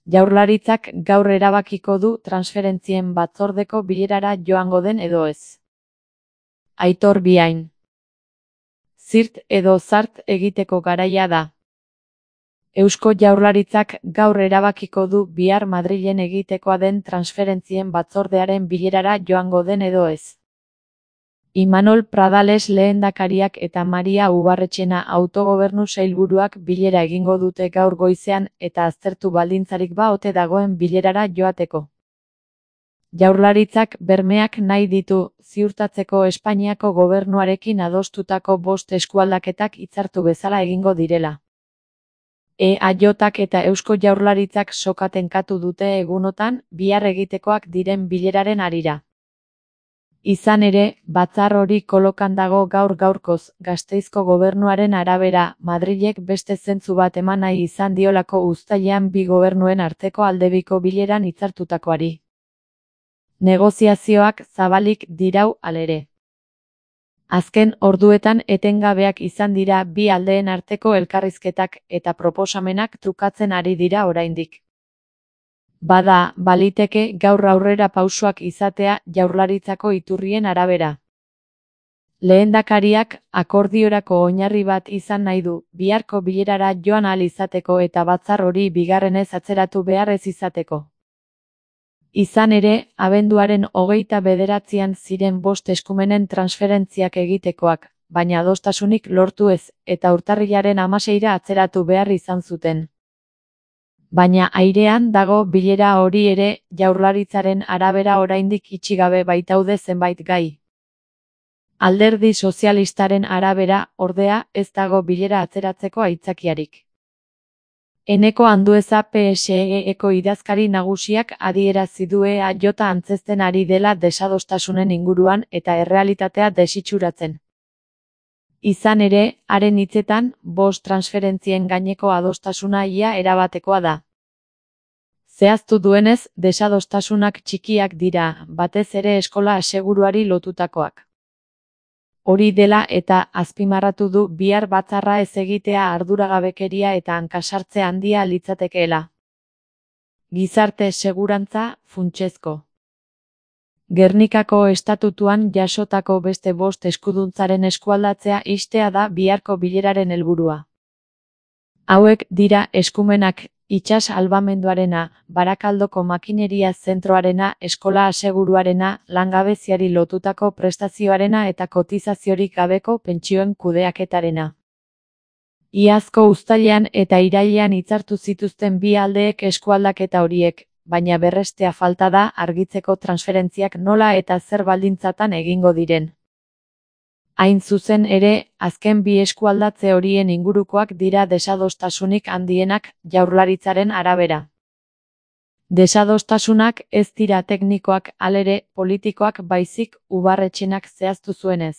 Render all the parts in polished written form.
Jaurlaritzak gaur erabakiko du transferentzien batzordeko bilerara joango den edo ez. Aitor Biain. Zirt edo zart egiteko garaia da. Eusko Jaurlaritzak gaur erabakiko du bihar Madrilen egitekoa den transferentzien batzordearen bilerara joango den edo ez. Imanol Pradales lehendakariak eta Maria Ubarretxena autogobernu sailburuak bilera egingo dute gaur goizean eta aztertu baldintzarik ba ote dagoen bilerara joateko. Jaurlaritzak bermeak nahi ditu ziurtatzeko Espainiako gobernuarekin adostutako 5 eskualdaketak hitzartu bezala egingo direla. EAJak eta Eusko Jaurlaritzak soka tenkatu dute egunotan bihar egitekoak diren bileraren harira. Izan ere, batzar hori kolokan dago gaur-gaurkoz, Gasteizko gobernuaren arabera, Madrilek beste zentzu bat eman nahi izan diolako uztailean bi gobernuen arteko aldebiko bileran hitzartutakoari. Negoziazioak zabalik dirau halere. Azken orduetan etengabeak izan dira bi aldeen arteko elkarrizketak eta proposamenak trukatzen ari dira oraindik. Bada, baliteke gaur aurrera pausoak izatea Jaurlaritzako iturrien arabera. Lehendakariak akordiorako oinarri bat izan nahi du, biharko bilerara joan ahal izateko eta batzar hori bigarrenez atzeratu behar ez izateko. Izan ere, abenduaren 29an ziren 5 eskumenen transferentziak egitekoak, baina adostasunik lortu ez, eta urtarrilaren 16ra atzeratu behar izan zuten. Baina airean dago bilera hori ere, Jaurlaritzaren arabera oraindik itxi gabe baitaude zenbait gai. Alderdi Sozialistaren arabera, ordea, ez dago bilera atzeratzeko aitzakiarik. Eneko Andueza PSE-eko idazkari nagusiak adierazi du EAJ antzezten ari dela desadostasunen inguruan eta errealitatea desitxuratzen. Izan ere, haren hitzetan, 5 transferentzien gaineko adostasuna ia erabatekoa da. Zehaztu duenez, desadostasunak txikiak dira, batez ere eskola aseguruari lotutakoak. Hori dela eta azpimarratu du bihar batzarra ez egitea arduragabekeria eta hankasartze handia litzatekeela. Gizarte segurantza, funtsezko. Gernikako estatutuan jasotako beste 5 eskuduntzaren eskualdatzea ixtea da biharko bileraren helburua. Hauek dira eskumenak itsas albamenduarena, Barakaldoko makineria zentroarena, eskola aseguruarena, langabeziari lotutako prestazioarena eta kotizaziorik gabeko pentsioen kudeaketarena. Iazko uztailean eta irailean hitzartu zituzten bi aldeek eskualdaketa horiek, baina berrestea falta da argitzeko transferentziak nola eta zer baldintzatan egingo diren. Hain zuzen ere, azken bi eskualdatze horien ingurukoak dira desadostasunik handienak Jaurlaritzaren arabera. Desadostasunak ez dira teknikoak halere politikoak baizik Ubarretxenak zehaztu zuenez.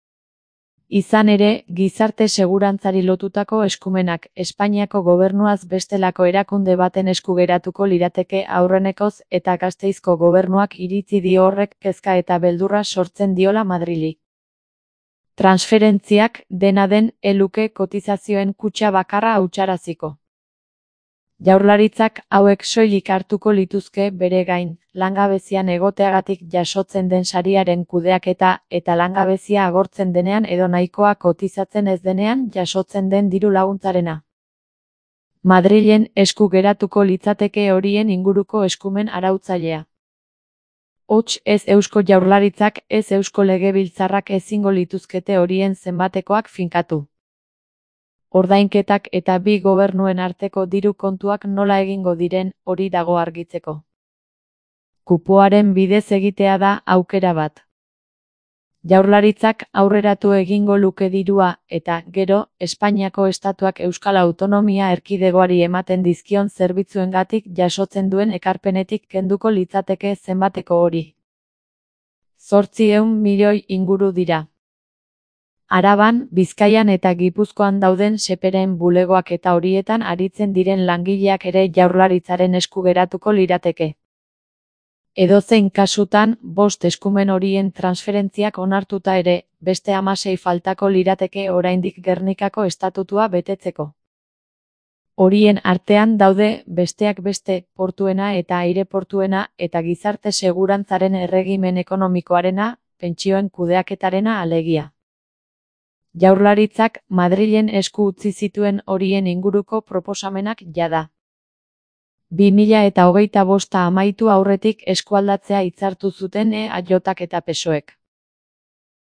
Izan ere, gizarte segurantzari lotutako eskumenak Espainiako gobernuaz bestelako erakunde baten esku geratuko lirateke aurrenekoz eta Gasteizko gobernuak iritzi dio horrek kezka eta beldurra sortzen diola Madrili. Transferentziak, dena den, eluke kotizazioen kutxa bakarra hautsaraziko. Jaurlaritzak hauek soilik hartuko lituzke bere gain, langabezian egoteagatik jasotzen den sariaren kudeaketa eta langabezia agortzen denean edo nahikoa kotizatzen ez denean jasotzen den diru laguntzarena. Madrilen esku geratuko litzateke horien inguruko eskumen arautzailea. Hots ez Eusko Jaurlaritzak ez Eusko Legebiltzarrak ezingo lituzkete horien zenbatekoak finkatu. Ordainketak eta bi gobernuen arteko diru kontuak nola egingo diren hori dago argitzeko. Kupoaren bidez egitea da aukera bat. Jaurlaritzak aurreratu egingo luke dirua eta, gero, Espainiako estatuak Euskal Autonomia Erkidegoari ematen dizkion zerbitzuengatik jasotzen duen ekarpenetik kenduko litzateke zenbateko hori. 800 milioi inguru dira. Araban, Bizkaian eta Gipuzkoan dauden seperen bulegoak eta horietan aritzen diren langileak ere Jaurlaritzaren esku geratuko lirateke. Edozein kasutan, 5 eskumen horien transferentziak onartuta ere, beste 16 faltako lirateke oraindik Gernikako estatutua betetzeko. Horien artean daude, besteak beste, portuena eta aireportuena eta gizarte segurantzaren erregimen ekonomikoarena, pentsioen kudeaketarena alegia. Jaurlaritzak Madrilen esku utzi zituen horien inguruko proposamenak jada. 2025 amaitu aurretik eskualdatzea hitzartu zuten EAJak eta PSOEk.